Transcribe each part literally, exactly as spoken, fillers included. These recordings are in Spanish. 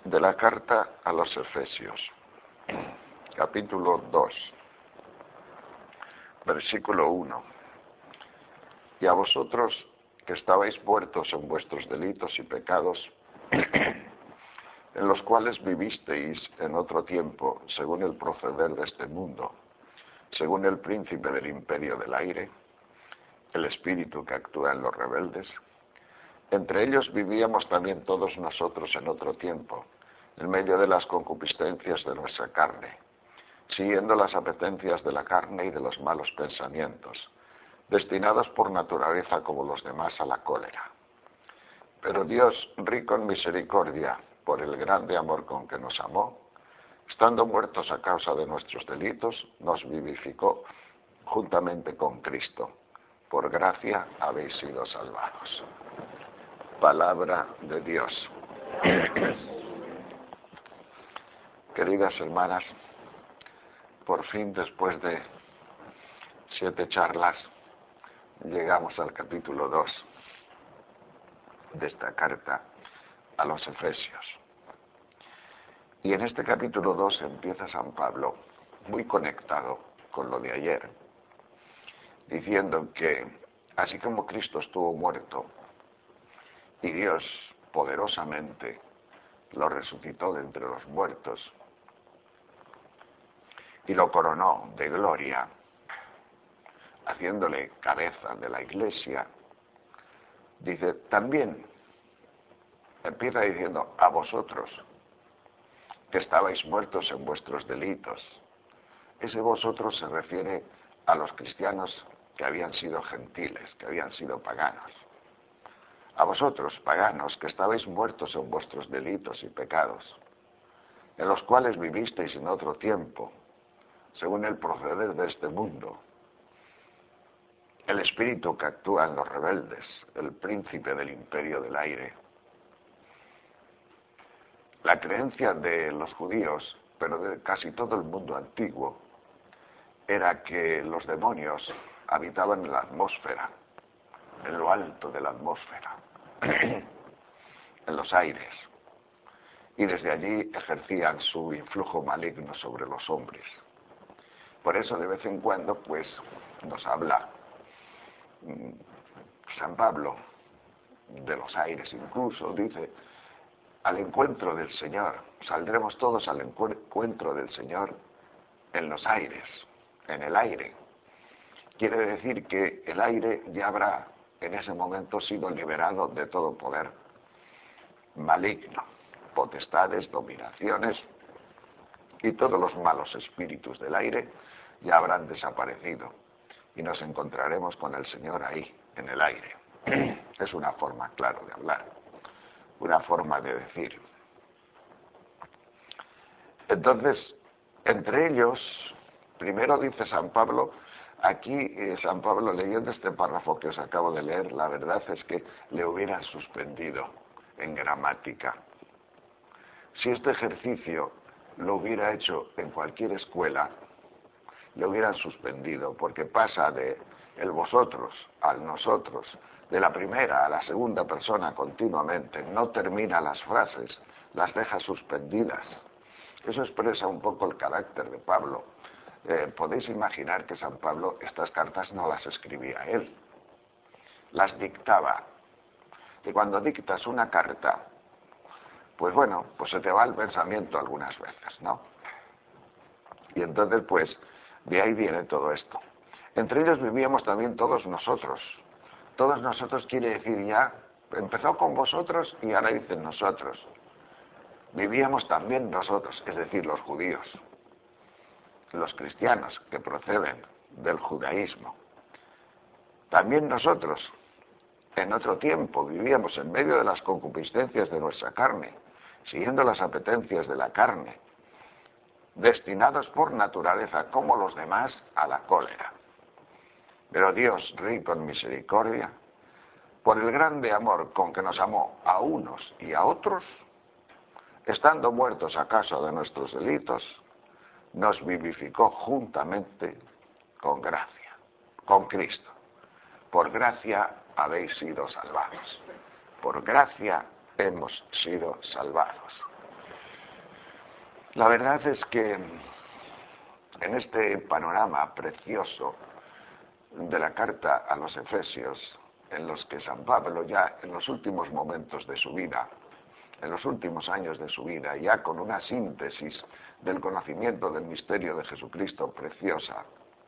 De la carta a los Efesios, capítulo dos, versículo uno. Y a vosotros que estabais muertos en vuestros delitos y pecados, en los cuales vivisteis en otro tiempo, según el proceder de este mundo, según el príncipe del imperio del aire, el espíritu que actúa en los rebeldes. Entre ellos vivíamos también todos nosotros en otro tiempo, en medio de las concupiscencias de nuestra carne, siguiendo las apetencias de la carne y de los malos pensamientos, destinados por naturaleza como los demás a la cólera. Pero Dios, rico en misericordia, por el grande amor con que nos amó, estando muertos a causa de nuestros delitos, nos vivificó juntamente con Cristo. Por gracia habéis sido salvados. Palabra de Dios. Queridas hermanas, por fin, después de siete charlas, llegamos al capítulo dos de esta carta a los Efesios. Y en este capítulo dos empieza San Pablo, muy conectado con lo de ayer, diciendo que así como Cristo estuvo muerto y Dios poderosamente lo resucitó de entre los muertos y lo coronó de gloria, haciéndole cabeza de la Iglesia, dice, también empieza diciendo, a vosotros que estabais muertos en vuestros delitos. Ese vosotros se refiere a los cristianos que habían sido gentiles, que habían sido paganos. A vosotros, paganos, que estabais muertos en vuestros delitos y pecados, en los cuales vivisteis en otro tiempo, según el proceder de este mundo, el espíritu que actúa en los rebeldes, el príncipe del imperio del aire. La creencia de los judíos, pero de casi todo el mundo antiguo, era que los demonios habitaban en la atmósfera, en lo alto de la atmósfera, en los aires, y desde allí ejercían su influjo maligno sobre los hombres. Por eso de vez en cuando pues nos habla San Pablo de los aires, incluso dice, al encuentro del Señor, saldremos todos al encuentro del Señor en los aires, en el aire. Quiere decir que el aire ya habrá en ese momento sido liberado de todo poder maligno, potestades, dominaciones, y todos los malos espíritus del aire ya habrán desaparecido y nos encontraremos con el Señor ahí, en el aire. Es una forma, claro, de hablar, una forma de decir. Entonces, entre ellos, primero dice San Pablo, aquí eh, San Pablo, leyendo este párrafo que os acabo de leer, la verdad es que le hubieran suspendido en gramática. Si este ejercicio lo hubiera hecho en cualquier escuela, le hubieran suspendido, porque pasa de el vosotros al nosotros, de la primera a la segunda persona continuamente, no termina las frases, las deja suspendidas. Eso expresa un poco el carácter de Pablo. Eh, podéis imaginar que San Pablo estas cartas no las escribía él, las dictaba. Y cuando dictas una carta, pues bueno, pues se te va el pensamiento algunas veces, ¿no? Y entonces pues de ahí viene todo esto. Entre ellos vivíamos también todos nosotros. Todos nosotros quiere decir ya, empezó con vosotros y ahora dicen nosotros. Vivíamos también nosotros, es decir, los judíos, los cristianos que proceden del judaísmo. También nosotros, en otro tiempo, vivíamos en medio de las concupiscencias de nuestra carne, siguiendo las apetencias de la carne, destinados por naturaleza, como los demás, a la cólera. Pero Dios, rico en misericordia, por el grande amor con que nos amó a unos y a otros, estando muertos a causa de nuestros delitos, nos vivificó juntamente con gracia, con Cristo. Por gracia habéis sido salvados. Por gracia hemos sido salvados. La verdad es que en este panorama precioso de la carta a los Efesios, en los que San Pablo ya en los últimos momentos de su vida, en los últimos años de su vida, ya con una síntesis del conocimiento del misterio de Jesucristo preciosa,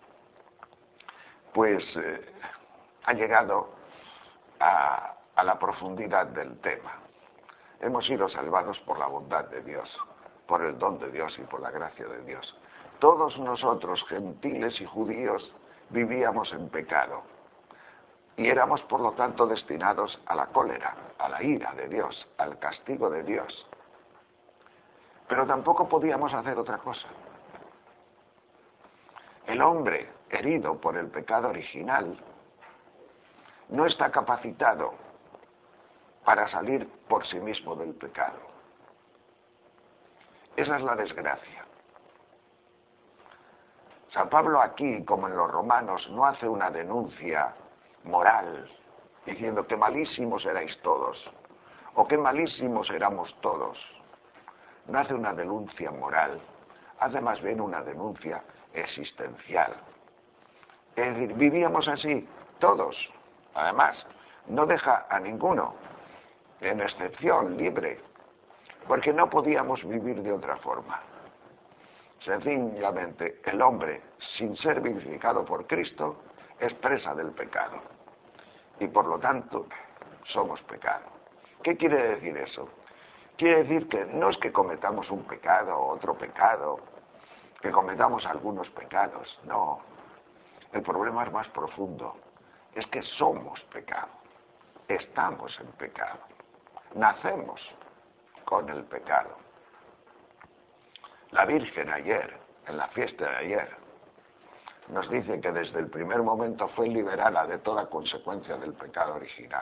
pues eh, ha llegado a, a la profundidad del tema. Hemos sido salvados por la bondad de Dios, por el don de Dios y por la gracia de Dios. Todos nosotros, gentiles y judíos, vivíamos en pecado y éramos por lo tanto destinados a la cólera, a la ira de Dios, al castigo de Dios. Pero tampoco podíamos hacer otra cosa. El hombre herido por el pecado original no está capacitado para salir por sí mismo del pecado. Esa es la desgracia. San Pablo aquí, como en los Romanos, no hace una denuncia moral diciendo que malísimos erais todos o que malísimos éramos todos. No hace una denuncia moral, hace más bien una denuncia existencial. Es decir, vivíamos así, todos. Además, no deja a ninguno, en excepción, libre, porque no podíamos vivir de otra forma. Sencillamente, el hombre, sin ser vivificado por Cristo, es presa del pecado. Y por lo tanto, somos pecado. ¿Qué quiere decir eso? Quiere decir que no es que cometamos un pecado o otro pecado, que cometamos algunos pecados, no. El problema es más profundo. Es que somos pecado. Estamos en pecado. Nacemos con el pecado. La Virgen ayer, en la fiesta de ayer, nos dice que desde el primer momento fue liberada de toda consecuencia del pecado original,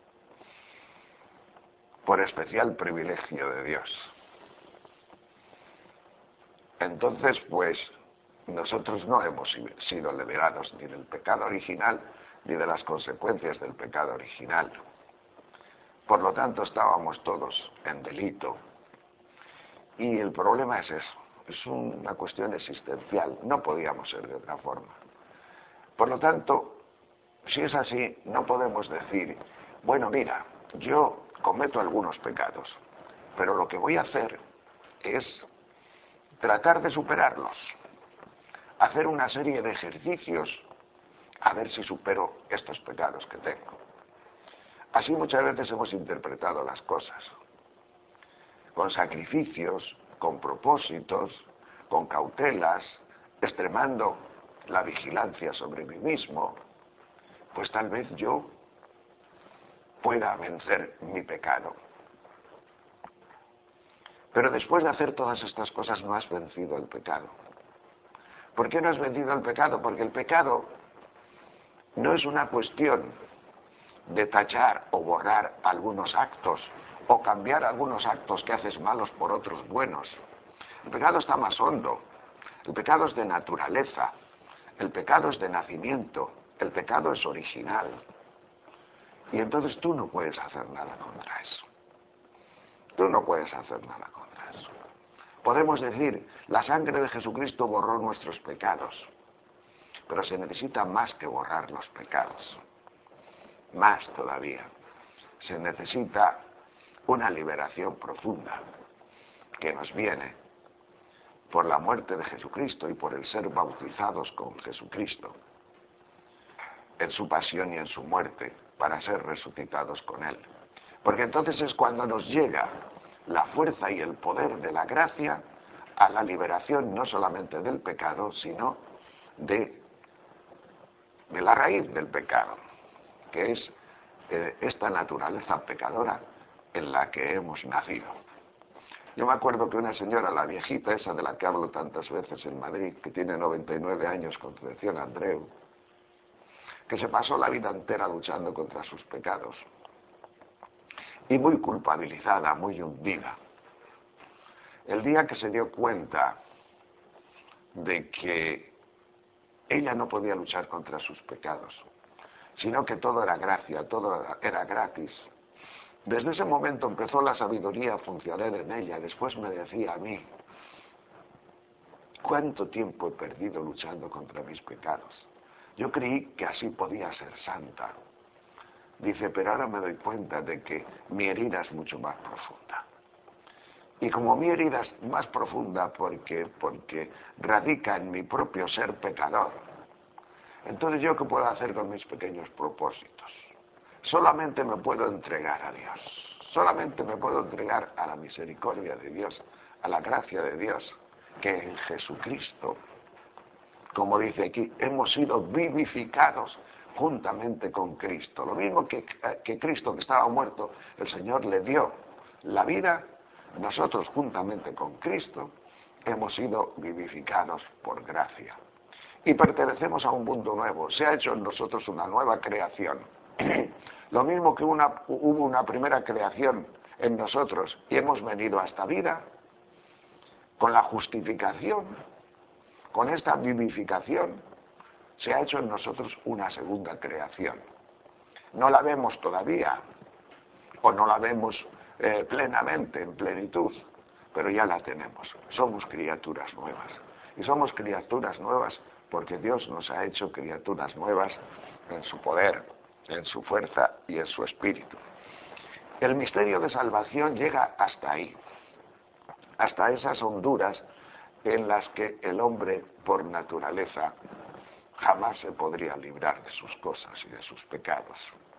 por especial privilegio de Dios. Entonces, pues, nosotros no hemos sido liberados ni del pecado original, ni de las consecuencias del pecado original. Por lo tanto, estábamos todos en delito. Y el problema es eso, es una cuestión existencial, no podíamos ser de otra forma. Por lo tanto, si es así, no podemos decir, bueno, mira, yo cometo algunos pecados, pero lo que voy a hacer es tratar de superarlos, hacer una serie de ejercicios a ver si supero estos pecados que tengo. Así muchas veces hemos interpretado las cosas, con sacrificios, con propósitos, con cautelas, extremando la vigilancia sobre mí mismo, pues tal vez yo pueda vencer mi pecado. Pero después de hacer todas estas cosas no has vencido el pecado. ¿Por qué no has vencido el pecado? Porque el pecado no es una cuestión de tachar o borrar algunos actos o cambiar algunos actos que haces malos por otros buenos. El pecado está más hondo. El pecado es de naturaleza. El pecado es de nacimiento. El pecado es original. Y entonces tú no puedes hacer nada contra eso. Tú no puedes hacer nada contra eso. Podemos decir, la sangre de Jesucristo borró nuestros pecados. Pero se necesita más que borrar los pecados. Más todavía. Se necesita una liberación profunda que nos viene por la muerte de Jesucristo y por el ser bautizados con Jesucristo en su pasión y en su muerte para ser resucitados con Él. Porque entonces es cuando nos llega la fuerza y el poder de la gracia a la liberación no solamente del pecado, sino de, de la raíz del pecado, que es eh, esta naturaleza pecadora en la que hemos nacido. Yo me acuerdo que una señora, la viejita esa de la que hablo tantas veces en Madrid, que tiene noventa y nueve años, Concepción Andreu, que se pasó la vida entera luchando contra sus pecados, y muy culpabilizada, muy hundida. El día que se dio cuenta de que ella no podía luchar contra sus pecados, sino que todo era gracia, todo era gratis, desde ese momento empezó la sabiduría a funcionar en ella. Después me decía a mí, ¿Cuánto tiempo he perdido luchando contra mis pecados? Yo creí que así podía ser santa. Dice, pero ahora me doy cuenta de que mi herida es mucho más profunda. Y como mi herida es más profunda porque, porque radica en mi propio ser pecador, entonces ¿yo qué puedo hacer con mis pequeños propósitos? Solamente me puedo entregar a Dios. Solamente me puedo entregar a la misericordia de Dios, a la gracia de Dios, que en Jesucristo, como dice aquí, hemos sido vivificados juntamente con Cristo. Lo mismo que, que Cristo, que estaba muerto, el Señor le dio la vida. Nosotros juntamente con Cristo hemos sido vivificados por gracia. Y pertenecemos a un mundo nuevo. Se ha hecho en nosotros una nueva creación. Lo mismo que una, hubo una primera creación en nosotros y hemos venido a esta vida con la justificación, con esta vivificación, se ha hecho en nosotros una segunda creación. No la vemos todavía, o no la vemos eh, plenamente, en plenitud, pero ya la tenemos. Somos criaturas nuevas. Y somos criaturas nuevas porque Dios nos ha hecho criaturas nuevas en su poder, en su fuerza y en su espíritu. El misterio de salvación llega hasta ahí, hasta esas honduras en las que el hombre, por naturaleza, jamás se podría librar de sus cosas y de sus pecados.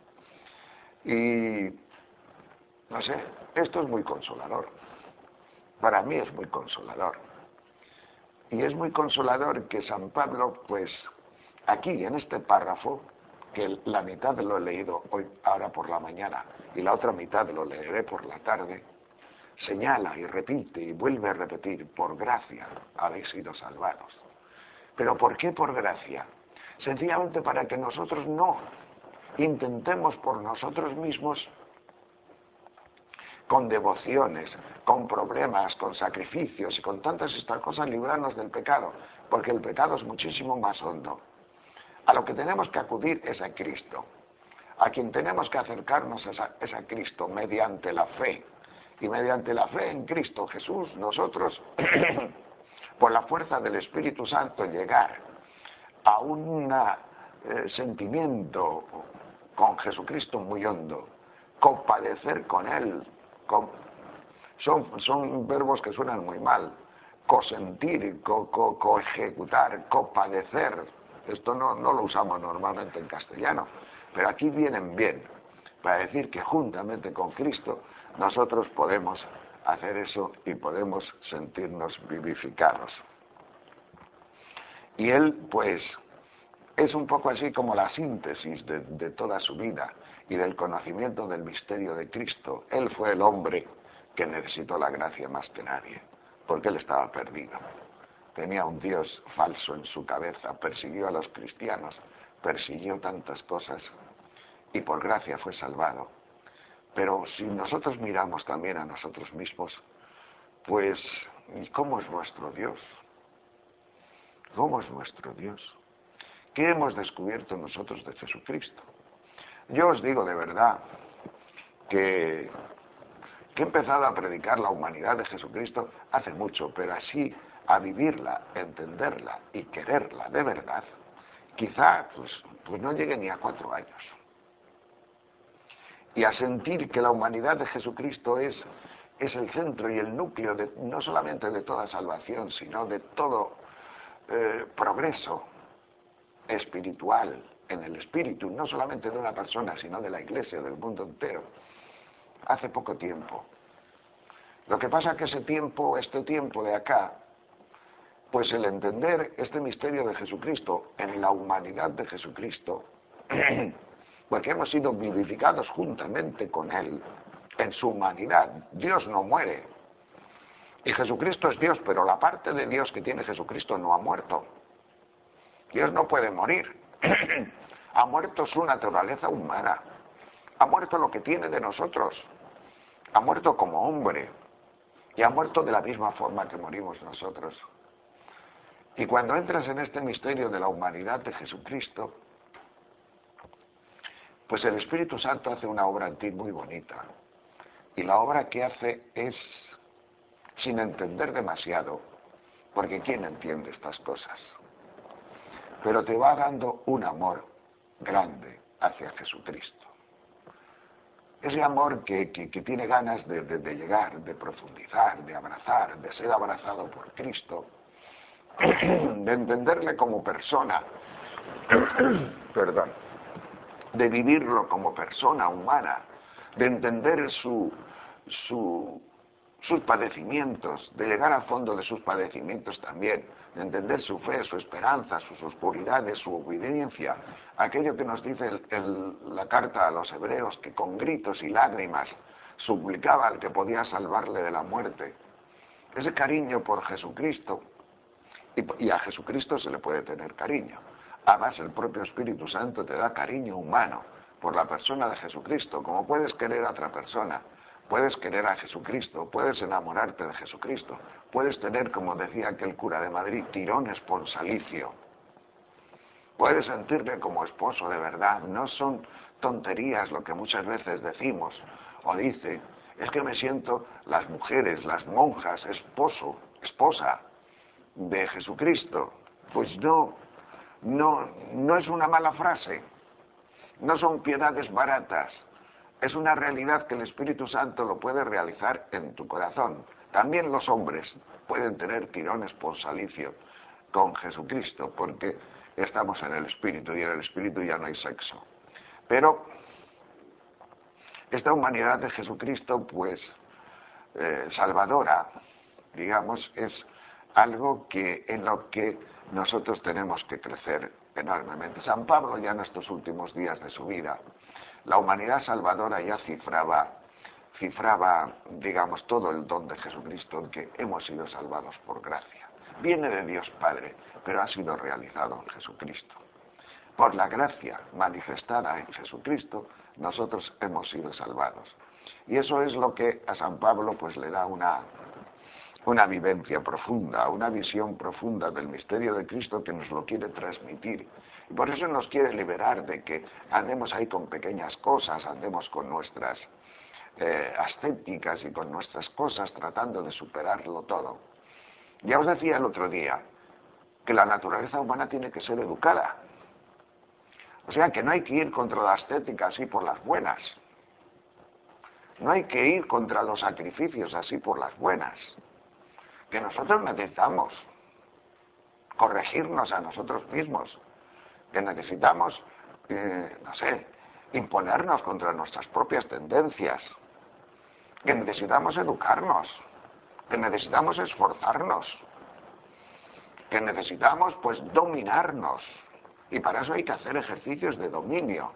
Y, no sé, esto es muy consolador. Para mí es muy consolador. Y es muy consolador que San Pablo, pues, aquí, en este párrafo, que la mitad lo he leído hoy, ahora por la mañana, y la otra mitad lo leeré por la tarde, señala y repite y vuelve a repetir, por gracia habéis sido salvados. ¿Pero por qué por gracia? Sencillamente para que nosotros no intentemos por nosotros mismos, con devociones, con problemas, con sacrificios y con tantas estas cosas, librarnos del pecado, porque el pecado es muchísimo más hondo. A lo que tenemos que acudir es a Cristo. A quien tenemos que acercarnos es a, es a Cristo mediante la fe. Y mediante la fe en Cristo Jesús, nosotros, por la fuerza del Espíritu Santo, llegar a un eh, sentimiento con Jesucristo muy hondo, compadecer con Él. Con, son, son verbos que suenan muy mal. Cosentir, co, co, coejecutar, compadecer. Esto no, no lo usamos normalmente en castellano, pero aquí vienen bien, para decir que juntamente con Cristo nosotros podemos hacer eso y podemos sentirnos vivificados. Y él, pues, es un poco así como la síntesis de, de toda su vida y del conocimiento del misterio de Cristo. Él fue el hombre que necesitó la gracia más que nadie, porque él estaba perdido. Tenía un Dios falso en su cabeza, persiguió a los cristianos, persiguió tantas cosas y por gracia fue salvado. Pero si nosotros miramos también a nosotros mismos, pues, ¿cómo es nuestro Dios? ¿Cómo es nuestro Dios? ¿Qué hemos descubierto nosotros de Jesucristo? Yo os digo de verdad que, que he empezado a predicar la humanidad de Jesucristo hace mucho, pero así a vivirla, entenderla y quererla de verdad, quizá pues, pues no llegue ni a cuatro años. Y a sentir que la humanidad de Jesucristo es, es el centro y el núcleo de, no solamente de toda salvación, sino de todo eh, progreso espiritual en el espíritu, no solamente de una persona, sino de la Iglesia, del mundo entero, hace poco tiempo. Lo que pasa es que ese tiempo, este tiempo de acá, pues el entender este misterio de Jesucristo en la humanidad de Jesucristo, porque hemos sido vivificados juntamente con Él en su humanidad. Dios no muere. Y Jesucristo es Dios, pero la parte de Dios que tiene Jesucristo no ha muerto. Dios no puede morir. Ha muerto su naturaleza humana. Ha muerto lo que tiene de nosotros. Ha muerto como hombre. Y ha muerto de la misma forma que morimos nosotros. Y cuando entras en este misterio de la humanidad de Jesucristo, pues el Espíritu Santo hace una obra en ti muy bonita. Y la obra que hace es, sin entender demasiado, porque ¿quién entiende estas cosas? Pero te va dando un amor grande hacia Jesucristo. Ese amor que, que, que tiene ganas de, de, de llegar, de profundizar, de abrazar, de ser abrazado por Cristo, de entenderle como persona, perdón, de vivirlo como persona humana, de entender su, su, sus padecimientos, de llegar al fondo de sus padecimientos también, de entender su fe, su esperanza, sus oscuridades, su obediencia, aquello que nos dice el, el, la carta a los hebreos, que con gritos y lágrimas suplicaba al que podía salvarle de la muerte. Ese cariño por Jesucristo, y, y a Jesucristo se le puede tener cariño. Además, el propio Espíritu Santo te da cariño humano por la persona de Jesucristo, como puedes querer a otra persona. Puedes querer a Jesucristo, puedes enamorarte de Jesucristo, puedes tener, como decía aquel cura de Madrid, tirones por salicio. Puedes sentirle como esposo de verdad. No son tonterías lo que muchas veces decimos o dice. Es que me siento, las mujeres, las monjas, esposo, esposa de Jesucristo. Pues no, no, no es una mala frase. No son piedades baratas. Es una realidad que el Espíritu Santo lo puede realizar en tu corazón. También los hombres pueden tener tirones por salicio con Jesucristo, porque estamos en el Espíritu y en el Espíritu ya no hay sexo. Pero esta humanidad de Jesucristo, pues, eh, salvadora, digamos, es algo que en lo que nosotros tenemos que crecer enormemente. San Pablo, ya en estos últimos días de su vida, la humanidad salvadora ya cifraba, cifraba, digamos, todo el don de Jesucristo en que hemos sido salvados por gracia. Viene de Dios Padre, pero ha sido realizado en Jesucristo. Por la gracia manifestada en Jesucristo, nosotros hemos sido salvados. Y eso es lo que a San Pablo pues le da una, una vivencia profunda, una visión profunda del misterio de Cristo que nos lo quiere transmitir. Y por eso nos quiere liberar de que andemos ahí con pequeñas cosas, andemos con nuestras eh, ascéticas y con nuestras cosas tratando de superarlo todo. Ya os decía el otro día que la naturaleza humana tiene que ser educada. O sea que no hay que ir contra la ascética así por las buenas. No hay que ir contra los sacrificios así por las buenas. Que nosotros necesitamos corregirnos a nosotros mismos. Que necesitamos, eh, no sé, imponernos contra nuestras propias tendencias. Que necesitamos educarnos. Que necesitamos esforzarnos. Que necesitamos, pues, dominarnos. Y para eso hay que hacer ejercicios de dominio.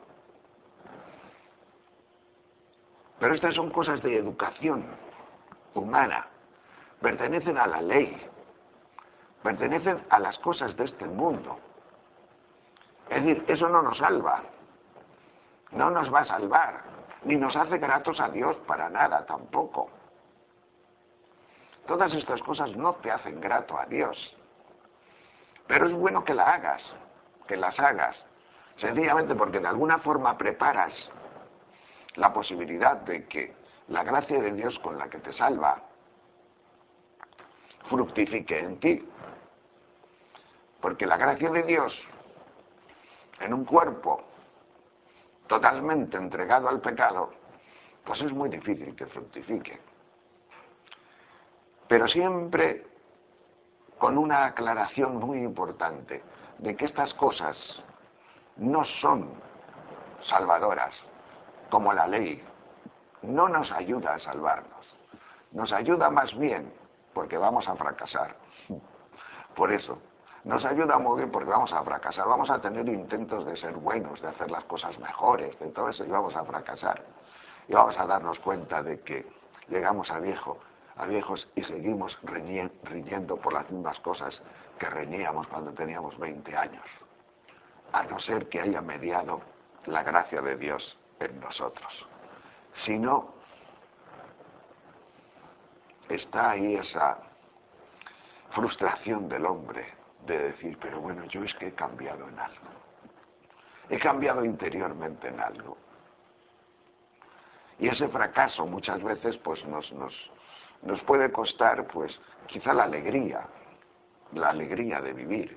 Pero estas son cosas de educación humana. Pertenecen a la ley. Pertenecen a las cosas de este mundo. Es decir, eso no nos salva. No nos va a salvar. Ni nos hace gratos a Dios para nada tampoco. Todas estas cosas no te hacen grato a Dios. Pero es bueno que la hagas. Que las hagas. Sencillamente porque de alguna forma preparas la posibilidad de que la gracia de Dios con la que te salva fructifique en ti. Porque la gracia de Dios en un cuerpo totalmente entregado al pecado, pues es muy difícil que fructifique. Pero siempre con una aclaración muy importante de que estas cosas no son salvadoras, como la ley. No nos ayuda a salvarnos. Nos ayuda más bien porque vamos a fracasar. Por eso, nos ayuda muy bien porque vamos a fracasar. Vamos a tener intentos de ser buenos, de hacer las cosas mejores, de todo eso, y vamos a fracasar. Y vamos a darnos cuenta de que llegamos a viejo, a viejos y seguimos riñendo por las mismas cosas que reñíamos cuando teníamos veinte años. A no ser que haya mediado la gracia de Dios en nosotros. Si no, está ahí esa frustración del hombre de decir, pero bueno, yo es que he cambiado en algo. He cambiado interiormente en algo. Y ese fracaso muchas veces pues nos, nos, nos puede costar pues quizá la alegría, la alegría de vivir,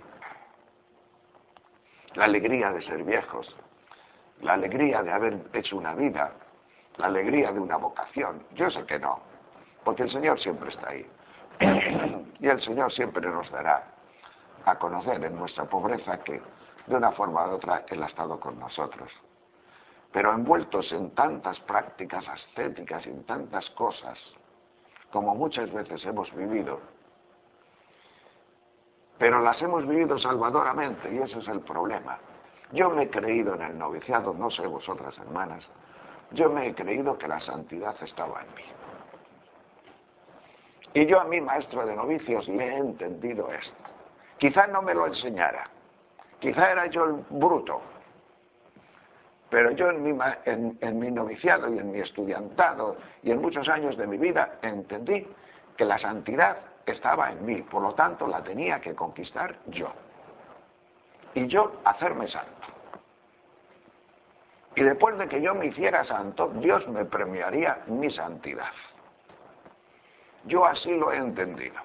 la alegría de ser viejos, la alegría de haber hecho una vida, la alegría de una vocación. Yo sé que no, porque el Señor siempre está ahí. Y el Señor siempre nos dará a conocer en nuestra pobreza que de una forma u otra Él ha estado con nosotros. Pero envueltos en tantas prácticas ascéticas y en tantas cosas, como muchas veces hemos vivido, pero las hemos vivido salvadoramente, y ese es el problema. Yo me he creído en el noviciado, no sé vosotras hermanas, yo me he creído que la santidad estaba en mí. Y yo a mi maestro de novicios le he entendido esto. Quizá no me lo enseñara, quizá era yo el bruto, pero yo en mi, en, en mi noviciado y en mi estudiantado y en muchos años de mi vida entendí que la santidad estaba en mí, por lo tanto la tenía que conquistar yo. Y yo hacerme santo. Y después de que yo me hiciera santo, Dios me premiaría mi santidad. Yo así lo he entendido.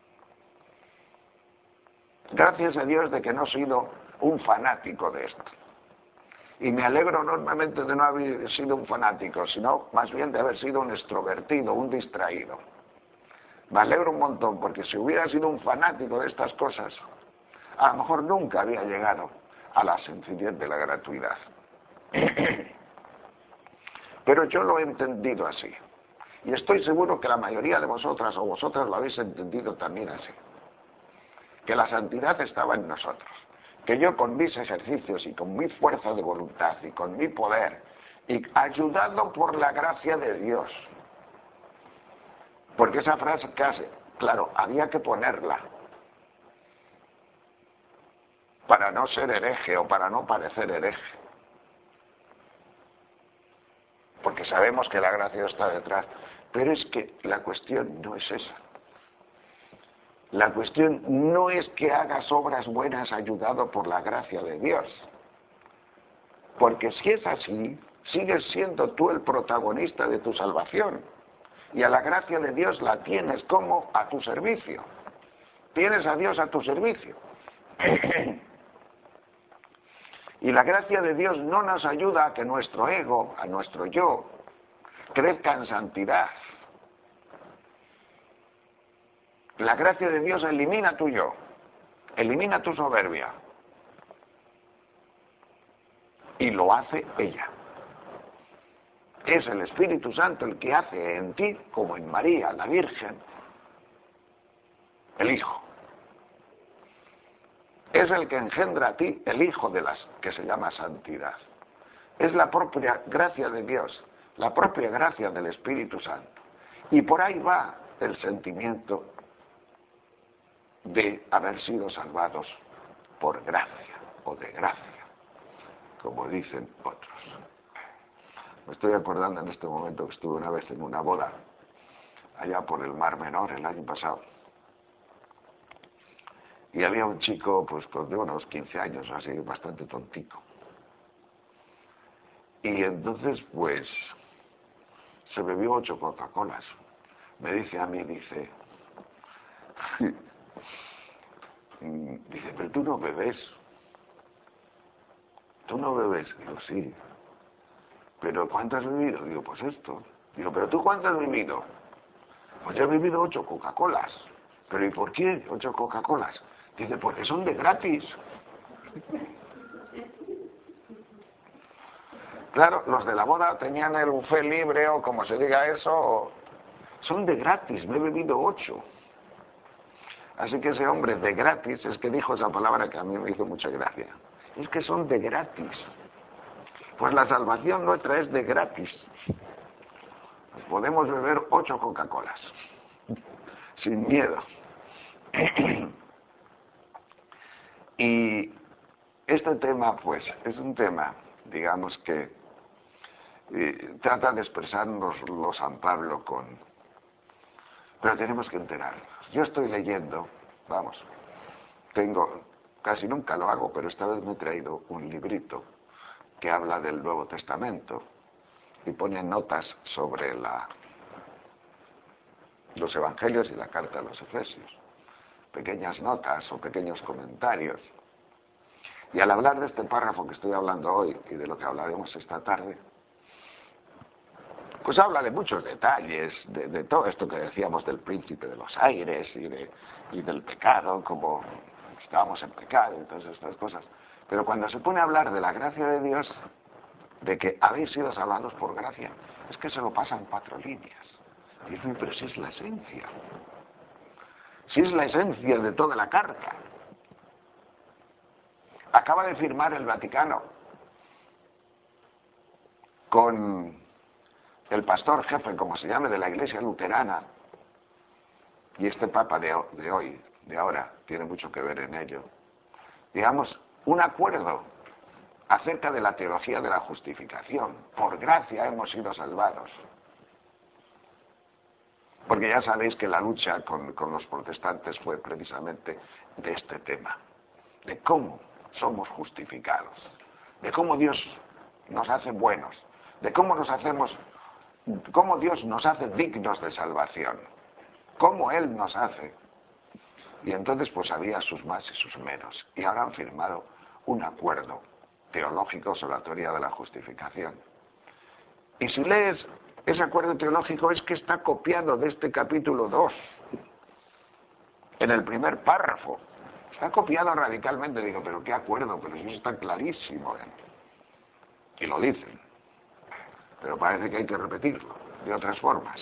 Gracias a Dios de que no he sido un fanático de esto. Y me alegro enormemente de no haber sido un fanático, sino más bien de haber sido un extrovertido, un distraído. Me alegro un montón, porque si hubiera sido un fanático de estas cosas, a lo mejor nunca había llegado a la sencillez de la gratuidad. Pero yo lo he entendido así. Y estoy seguro que la mayoría de vosotras o vosotras lo habéis entendido también así. Que la santidad estaba en nosotros. Que yo con mis ejercicios y con mi fuerza de voluntad y con mi poder, y ayudado por la gracia de Dios, porque esa frase casi, claro, había que ponerla para no ser hereje o para no parecer hereje. Porque sabemos que la gracia está detrás. Pero es que la cuestión no es esa. La cuestión no es que hagas obras buenas ayudado por la gracia de Dios. Porque si es así, sigues siendo tú el protagonista de tu salvación. Y a la gracia de Dios la tienes como a tu servicio. Tienes a Dios a tu servicio. Y la gracia de Dios no nos ayuda a que nuestro ego, a nuestro yo, crezca en santidad. La gracia de Dios elimina tu yo, elimina tu soberbia. Y lo hace ella. Es el Espíritu Santo el que hace en ti, como en María, la Virgen, el Hijo. Es el que engendra a ti el Hijo de las que se llama santidad. Es la propia gracia de Dios, la propia gracia del Espíritu Santo. Y por ahí va el sentimiento de haber sido salvados por gracia o de gracia, como dicen otros. Me estoy acordando en este momento que estuve una vez en una boda allá por el Mar Menor el año pasado. Y había un chico, pues, de unos quince años, así, bastante tontico. Y entonces, pues, se bebió ocho Coca-Colas. Me dice a mí, dice, dice, pero tú no bebes. ¿Tú no bebes? Digo, sí. ¿Pero cuánto has bebido? Digo, pues esto. Digo, ¿pero tú cuánto has bebido? Pues yo he bebido ocho Coca-Colas. ¿Pero y por qué ocho Coca-Colas? Dice, porque son de gratis. Claro, los de la boda tenían el buffet libre o como se diga eso, son de gratis, me he bebido ocho. Así que ese hombre de gratis es que dijo esa palabra que a mí me hizo mucha gracia. Es que son de gratis. Pues la salvación nuestra es de gratis. Podemos beber ocho Coca-Colas sin miedo. Y este tema, pues, es un tema, digamos que eh, trata de expresarnos lo San Pablo con... Pero tenemos que enterarnos. Yo estoy leyendo, vamos, tengo, casi nunca lo hago, pero esta vez me he traído un librito que habla del Nuevo Testamento y pone notas sobre la, los Evangelios y la carta a los Efesios. pequeñas notas o pequeños comentarios. Y al hablar de este párrafo que estoy hablando hoy y de lo que hablaremos esta tarde, pues habla de muchos detalles, de, de todo esto que decíamos del príncipe de los aires y, de, y del pecado, como estábamos en pecado y todas estas cosas. Pero cuando se pone a hablar de la gracia de Dios, de que habéis sido salvados por gracia, es que se lo pasa en cuatro líneas. Y dice, pero si es la esencia, si es la esencia de toda la carta. Acaba de firmar el Vaticano con el pastor jefe, como se llame, de la Iglesia luterana, y este Papa de, de hoy, de ahora, tiene mucho que ver en ello, digamos, un acuerdo acerca de la teología de la justificación. Por gracia hemos sido salvados. Porque ya sabéis que la lucha con, con los protestantes fue precisamente de este tema, de cómo somos justificados, de cómo Dios nos hace buenos, de cómo nos hacemos, cómo Dios nos hace dignos de salvación, cómo Él nos hace. Y entonces pues había sus más y sus menos, y ahora han firmado un acuerdo teológico sobre la teoría de la justificación. Y si lees ese acuerdo teológico, es que está copiado de este capítulo dos, en el primer párrafo. Está copiado radicalmente. Digo, pero qué acuerdo, pero eso está clarísimo, ¿eh? Y lo dicen. Pero parece que hay que repetirlo de otras formas.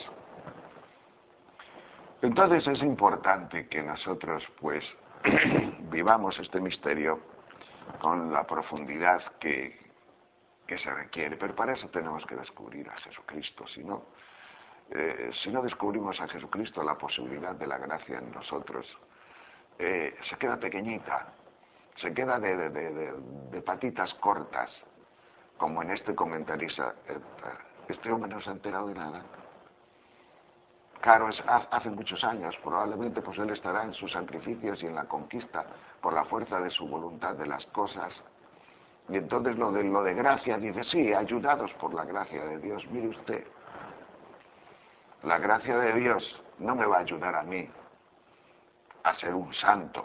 Entonces es importante que nosotros, pues, vivamos este misterio con la profundidad que, que se requiere. Pero para eso tenemos que descubrir a Jesucristo. Si no, eh, si no descubrimos a Jesucristo, la posibilidad de la gracia en nosotros eh, se queda pequeñita, se queda de, de, de, de patitas cortas, como en este comentarista. Este hombre no se ha enterado de nada. Claro, es, hace muchos años, probablemente pues él estará en sus sacrificios y en la conquista por la fuerza de su voluntad de las cosas. Y entonces lo de, lo de gracia, dice, sí, ayudados por la gracia de Dios. Mire usted, la gracia de Dios no me va a ayudar a mí a ser un santo,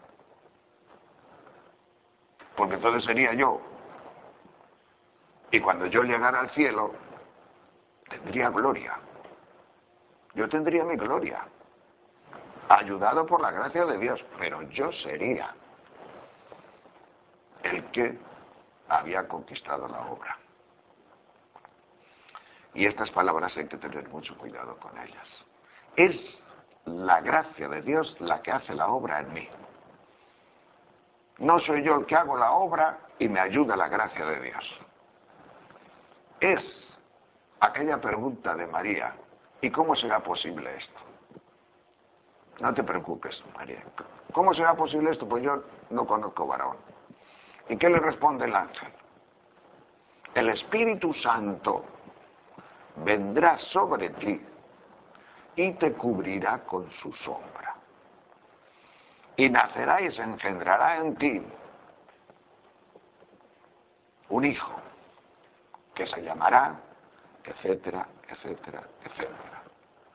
porque entonces sería yo. Y cuando yo llegara al cielo, tendría gloria. Yo tendría mi gloria, ayudado por la gracia de Dios, pero yo sería el que había conquistado la obra. Y estas palabras hay que tener mucho cuidado con ellas. Es la gracia de Dios la que hace la obra en mí. No soy yo el que hago la obra y me ayuda la gracia de Dios. Es aquella pregunta de María, ¿y cómo será posible esto? No te preocupes, María. ¿Cómo será posible esto? Pues yo no conozco varón. ¿Y qué le responde el ángel? El Espíritu Santo vendrá sobre ti y te cubrirá con su sombra. Y nacerá y se engendrará en ti un hijo, que se llamará, etcétera, etcétera, etcétera.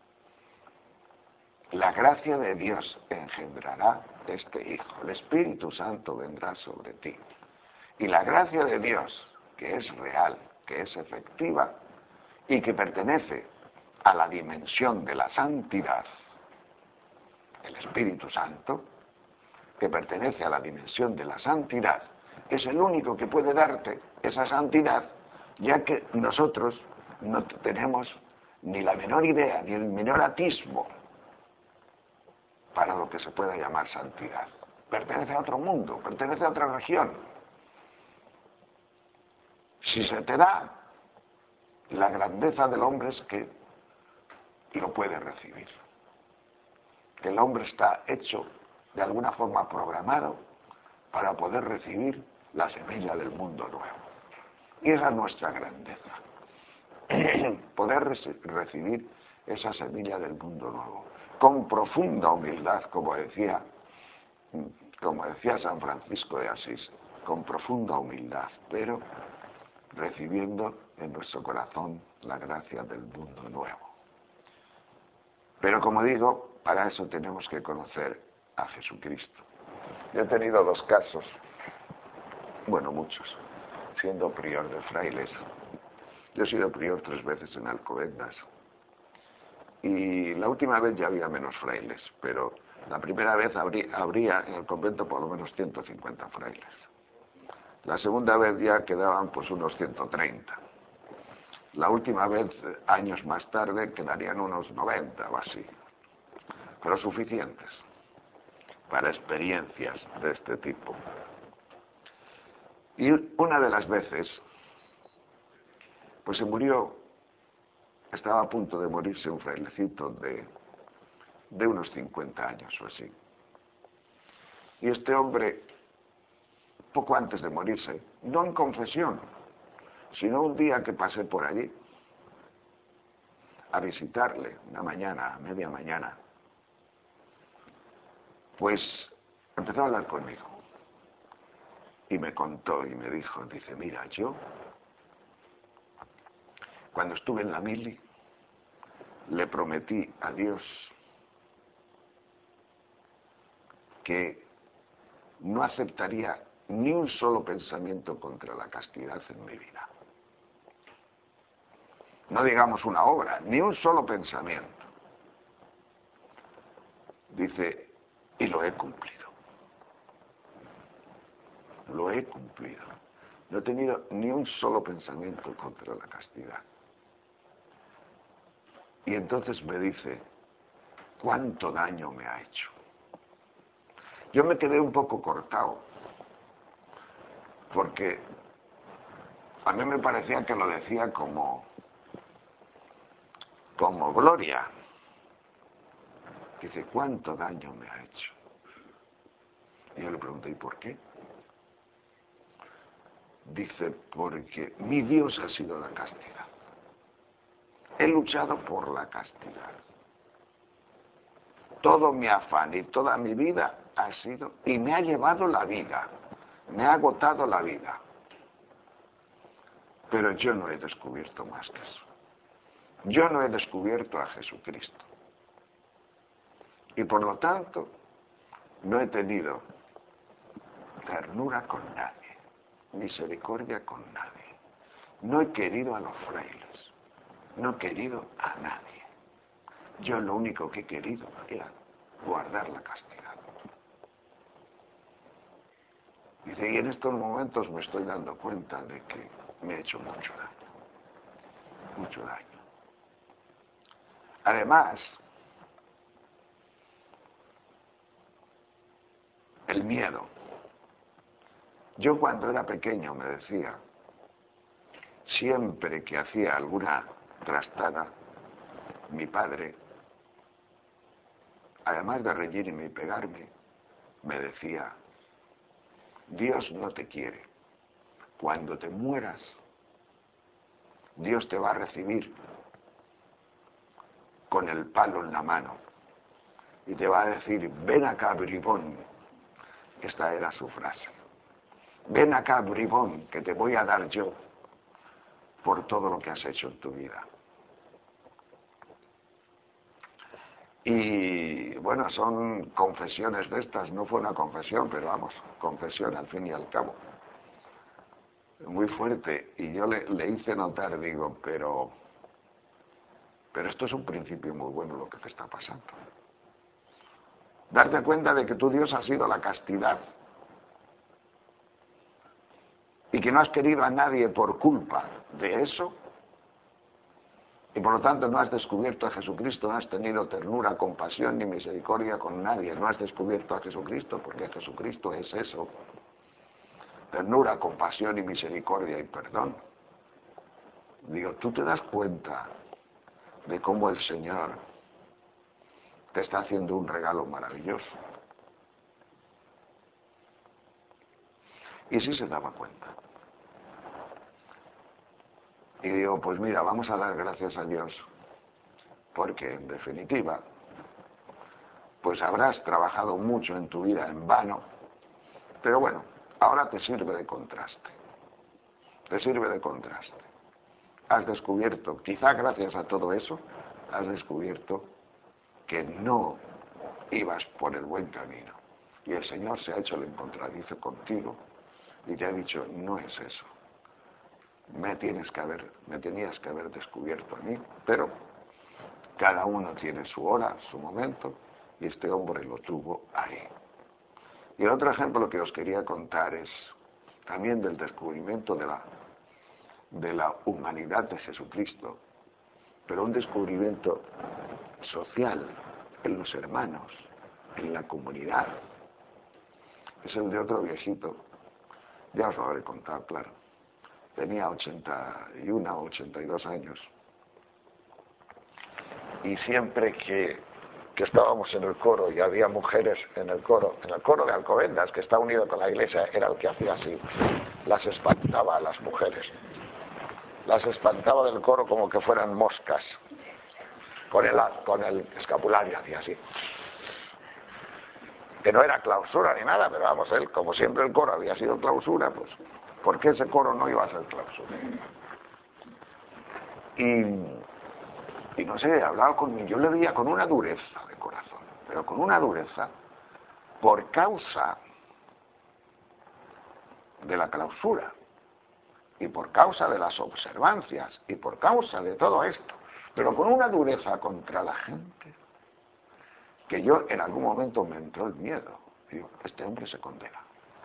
La gracia de Dios engendrará este hijo. El Espíritu Santo vendrá sobre ti. Y la gracia de Dios, que es real, que es efectiva y que pertenece a la dimensión de la santidad, el Espíritu Santo, que pertenece a la dimensión de la santidad, es el único que puede darte esa santidad, ya que nosotros no tenemos ni la menor idea, ni el menor atisbo para lo que se pueda llamar santidad. Pertenece a otro mundo, pertenece a otra región. Si se te da, la grandeza del hombre es que lo puede recibir. Que el hombre está hecho de alguna forma programado para poder recibir la semilla del mundo nuevo. Y esa es nuestra grandeza. Poder recibir esa semilla del mundo nuevo. Con profunda humildad, como decía, como decía San Francisco de Asís, con profunda humildad, pero recibiendo en nuestro corazón la gracia del mundo nuevo. Pero como digo, para eso tenemos que conocer a Jesucristo. Yo he tenido dos casos, bueno, muchos, siendo prior de frailes. Yo he sido prior tres veces en Alcobendas. Y la última vez ya había menos frailes, pero la primera vez habría, habría en el convento por lo menos ciento cincuenta frailes. La segunda vez ya quedaban pues unos ciento treinta. La última vez, años más tarde, quedarían unos noventa o así. Pero suficientes para experiencias de este tipo. Y una de las veces, pues se murió, estaba a punto de morirse un frailecito de, de unos cincuenta años o así. Y este hombre, poco antes de morirse, no en confesión, sino un día que pasé por allí a visitarle, una mañana, a media mañana, pues empezó a hablar conmigo y me contó y me dijo, dice, mira, yo cuando estuve en la mili le prometí a Dios que no aceptaría ni un solo pensamiento contra la castidad en mi vida. No digamos una obra, ni un solo pensamiento. Dice, y lo he cumplido. Lo he cumplido. No he tenido ni un solo pensamiento contra la castidad. Y entonces me dice, ¿cuánto daño me ha hecho? Yo me quedé un poco cortado, porque a mí me parecía que lo decía como, como gloria. Dice, ¿cuánto daño me ha hecho? Y yo le pregunté, ¿y por qué? Dice, porque mi Dios ha sido la castidad. He luchado por la castidad. Todo mi afán y toda mi vida ha sido, y me ha llevado la vida, me ha agotado la vida. Pero yo no he descubierto más que eso. Yo no he descubierto a Jesucristo. Y por lo tanto, no he tenido ternura con nadie, misericordia con nadie. No he querido a los frailes, no he querido a nadie. Yo lo único que he querido era guardar la castidad. Dice, y en estos momentos me estoy dando cuenta de que me he hecho mucho daño, mucho daño. Además, el miedo. Yo cuando era pequeño me decía, siempre que hacía alguna trastada, mi padre, además de reñirme y pegarme, me decía, Dios no te quiere. Cuando te mueras, Dios te va a recibir con el palo en la mano y te va a decir, ven acá, bribón. Esta era su frase. Ven acá, bribón, que te voy a dar yo por todo lo que has hecho en tu vida. Y bueno, son confesiones de estas, no fue una confesión, pero vamos, confesión al fin y al cabo. Muy fuerte, y yo le, le hice notar, digo, pero, pero esto es un principio muy bueno lo que te está pasando. Darte cuenta de que tu Dios ha sido la castidad y que no has querido a nadie por culpa de eso, y por lo tanto no has descubierto a Jesucristo, no has tenido ternura, compasión ni misericordia con nadie, no has descubierto a Jesucristo, porque Jesucristo es eso, ternura, compasión y misericordia y perdón. Digo, tú te das cuenta de cómo el Señor te está haciendo un regalo maravilloso. Y sí se daba cuenta. Y digo, pues mira, vamos a dar gracias a Dios, porque en definitiva, pues habrás trabajado mucho en tu vida en vano, pero bueno, ahora te sirve de contraste, te sirve de contraste. Has descubierto, quizá gracias a todo eso, has descubierto que no ibas por el buen camino. Y el Señor se ha hecho el encontradizo contigo y te ha dicho, no es eso. Me tienes que haber, me tenías que haber descubierto a mí, pero cada uno tiene su hora, su momento, y este hombre lo tuvo ahí. Y el otro ejemplo que os quería contar es también del descubrimiento de la, de la humanidad de Jesucristo, pero un descubrimiento social, en los hermanos, en la comunidad. Es el de otro viejito, ya os lo habré contado, claro. Tenía ochenta y uno o ochenta y dos años. Y siempre que, que estábamos en el coro y había mujeres en el coro, en el coro de Alcobendas, que está unido con la iglesia, era el que hacía así, las espantaba a las mujeres. Las espantaba del coro como que fueran moscas. Con el, con el escapulario hacía así. Que no era clausura ni nada, pero vamos, él, como siempre el coro había sido clausura, pues, ¿por qué ese coro no iba a ser clausura? Y, y no sé, hablaba conmigo, yo le veía con una dureza de corazón, pero con una dureza por causa de la clausura, y por causa de las observancias, y por causa de todo esto, pero con una dureza contra la gente, que yo en algún momento me entró el miedo. Digo, este hombre se condena.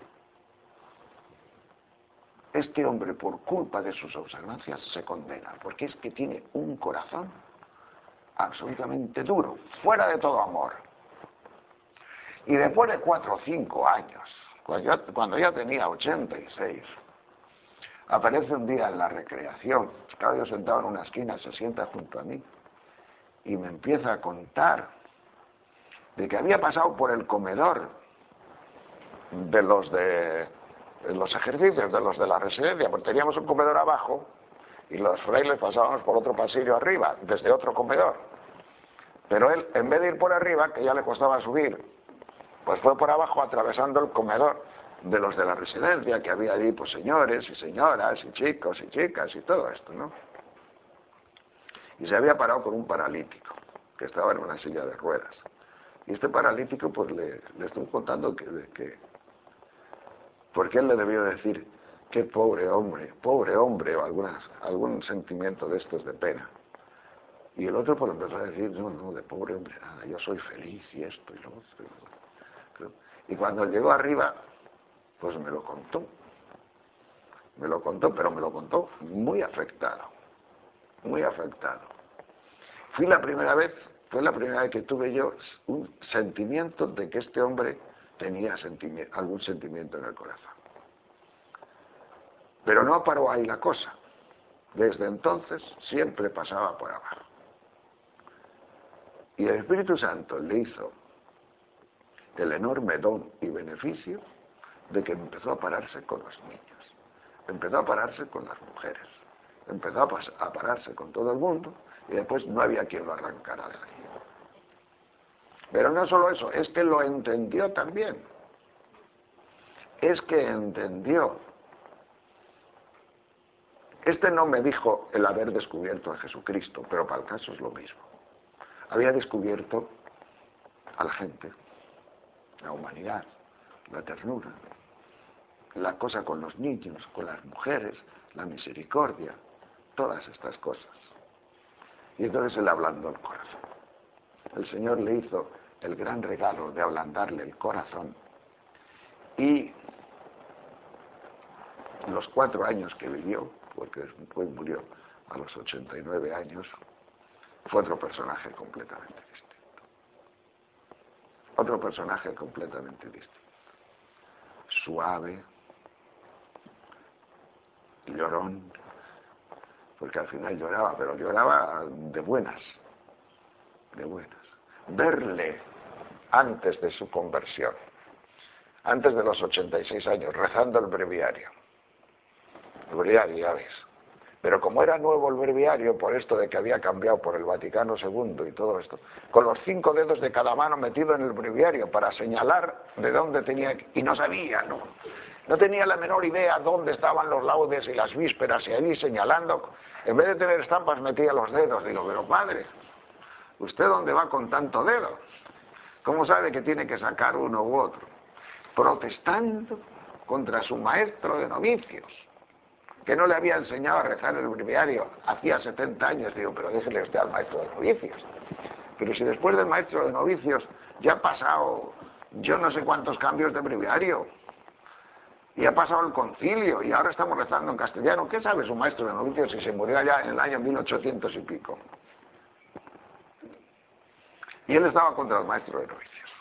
Este hombre, por culpa de sus observancias, se condena, porque es que tiene un corazón absolutamente duro, fuera de todo amor. Y después de cuatro o cinco años, cuando ya, cuando ya tenía ochenta y seis, aparece un día en la recreación, estaba yo sentado en una esquina, se sienta junto a mí, y me empieza a contar de que había pasado por el comedor de los de, de los ejercicios, de los de la residencia, porque teníamos un comedor abajo y los frailes pasábamos por otro pasillo arriba, desde otro comedor. Pero él, en vez de ir por arriba, que ya le costaba subir, pues fue por abajo atravesando el comedor de los de la residencia, que había allí pues señores y señoras y chicos y chicas y todo esto, ¿no? Y se había parado con un paralítico, que estaba en una silla de ruedas. Y este paralítico, pues le, le estoy contando que, que... Porque él le debió decir, qué pobre hombre, pobre hombre, o algunas, algún sentimiento de estos de pena. Y el otro pues empezó a decir, no, no, de pobre hombre nada, yo soy feliz y esto y lo otro. Y cuando llegó arriba, pues me lo contó. Me lo contó, pero me lo contó muy afectado. Muy afectado. Fui la primera vez... Fue la primera vez que tuve yo un sentimiento de que este hombre tenía sentimiento, algún sentimiento en el corazón. Pero no paró ahí la cosa. Desde entonces siempre pasaba por abajo. Y el Espíritu Santo le hizo el enorme don y beneficio de que empezó a pararse con los niños, empezó a pararse con las mujeres, empezó a pararse con todo el mundo y después no había quien lo arrancara de ahí. Pero no solo eso, es que lo entendió también. Es que entendió. Este no me dijo el haber descubierto a Jesucristo, pero para el caso es lo mismo. Había descubierto a la gente, la humanidad, la ternura, la cosa con los niños, con las mujeres, la misericordia, todas estas cosas. Y entonces él ablandó el corazón. El Señor le hizo el gran regalo de ablandarle el corazón. Y los cuatro años que vivió, porque después murió a los ochenta y nueve años, fue otro personaje completamente distinto. Otro personaje completamente distinto. Suave, llorón, porque al final lloraba, pero lloraba de buenas, de buenas. Verle antes de su conversión, antes de los ochenta y seis años, rezando el breviario. El breviario, ya ves. Pero como era nuevo el breviario, por esto de que había cambiado por el Vaticano segundo y todo esto, con los cinco dedos de cada mano metido en el breviario para señalar de dónde tenía que... Y no sabía, ¿no? No tenía la menor idea dónde estaban los laudes y las vísperas, y allí señalando, en vez de tener estampas metía los dedos. Digo, pero padre, ¿usted dónde va con tanto dedo? ¿Cómo sabe que tiene que sacar uno u otro? Protestando contra su maestro de novicios, que no le había enseñado a rezar el breviario hacía setenta años. Digo, pero déjele usted al maestro de novicios. Pero si después del maestro de novicios ya ha pasado yo no sé cuántos cambios de breviario, y ha pasado el concilio, y ahora estamos rezando en castellano. ¿Qué sabe su maestro de novicios si se murió allá en el año mil ochocientos y pico? Y él estaba contra el maestro de novicios.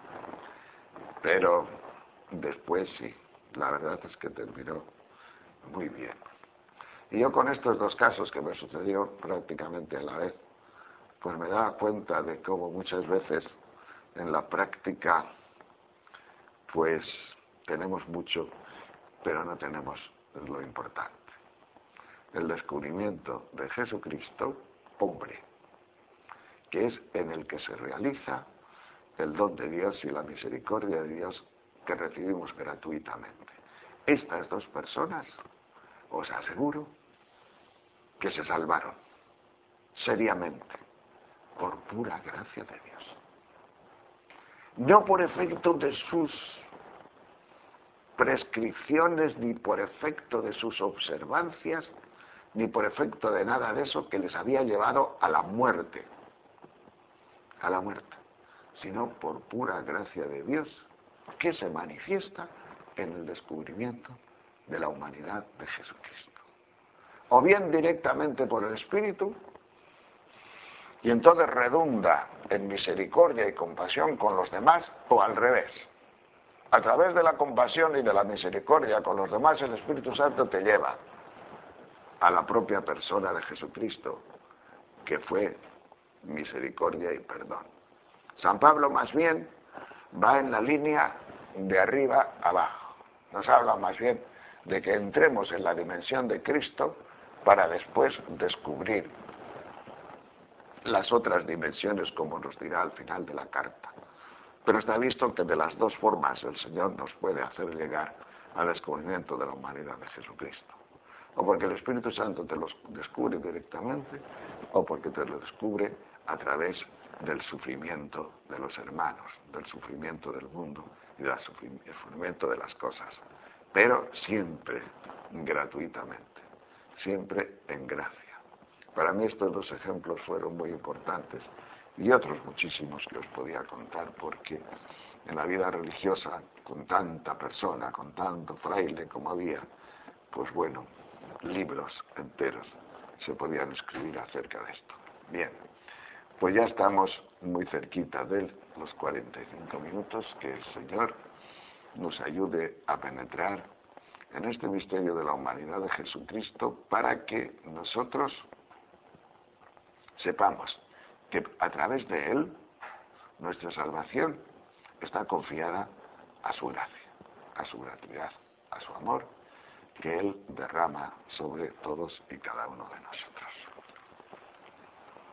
Pero después sí, la verdad es que terminó muy bien. Y yo con estos dos casos que me sucedió prácticamente a la vez, pues me daba cuenta de cómo muchas veces en la práctica pues tenemos mucho, pero no tenemos lo importante. El descubrimiento de Jesucristo, hombre, que es en el que se realiza el don de Dios y la misericordia de Dios que recibimos gratuitamente. Estas dos personas, os aseguro, que se salvaron seriamente por pura gracia de Dios. No por efecto de sus prescripciones, ni por efecto de sus observancias, ni por efecto de nada de eso que les había llevado a la muerte, a la muerte, sino por pura gracia de Dios que se manifiesta en el descubrimiento de la humanidad de Jesucristo. O bien directamente por el Espíritu, y entonces redunda en misericordia y compasión con los demás, o al revés. A través de la compasión y de la misericordia con los demás, el Espíritu Santo te lleva a la propia persona de Jesucristo, que fue misericordia y perdón. San Pablo más bien va en la línea de arriba abajo. Nos habla más bien de que entremos en la dimensión de Cristo para después descubrir las otras dimensiones, como nos dirá al final de la carta. Pero está visto que de las dos formas el Señor nos puede hacer llegar al descubrimiento de la humanidad de Jesucristo. O porque el Espíritu Santo te los descubre directamente, o porque te lo descubre a través del sufrimiento de los hermanos, del sufrimiento del mundo y del sufrimiento de las cosas. Pero siempre gratuitamente, siempre en gracia. Para mí estos dos ejemplos fueron muy importantes, y otros muchísimos que os podía contar, porque en la vida religiosa, con tanta persona, con tanto fraile como había, pues bueno, libros enteros se podían escribir acerca de esto. Bien, pues ya estamos muy cerquita de los cuarenta y cinco minutos. Que el Señor nos ayude a penetrar en este misterio de la humanidad de Jesucristo, para que nosotros sepamos que a través de Él nuestra salvación está confiada a su gracia, a su gratuidad, a su amor, que Él derrama sobre todos y cada uno de nosotros.